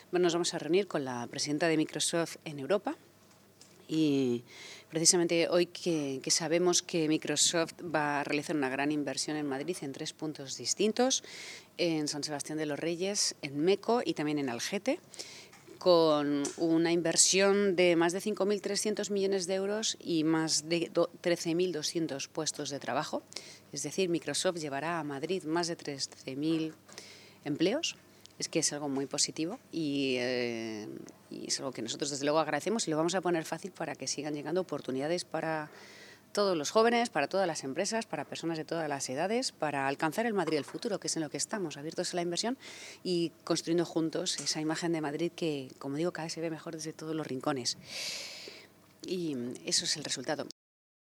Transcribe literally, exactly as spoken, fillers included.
Bueno, nos vamos a reunir con la presidenta de Microsoft en Europa y precisamente hoy que, que sabemos que Microsoft va a realizar una gran inversión en Madrid en tres puntos distintos, en San Sebastián de los Reyes, en MECO y también en Algete, con una inversión de más de cinco mil trescientos millones de euros y más de trece mil doscientos puestos de trabajo. Es decir, Microsoft llevará a Madrid más de trece mil empleos. Es que es algo muy positivo y, eh, y es algo que nosotros desde luego agradecemos y lo vamos a poner fácil para que sigan llegando oportunidades para todos los jóvenes, para todas las empresas, para personas de todas las edades, para alcanzar el Madrid del futuro, que es en lo que estamos, abiertos a la inversión y construyendo juntos esa imagen de Madrid que, como digo, cada vez se ve mejor desde todos los rincones. Y eso es el resultado.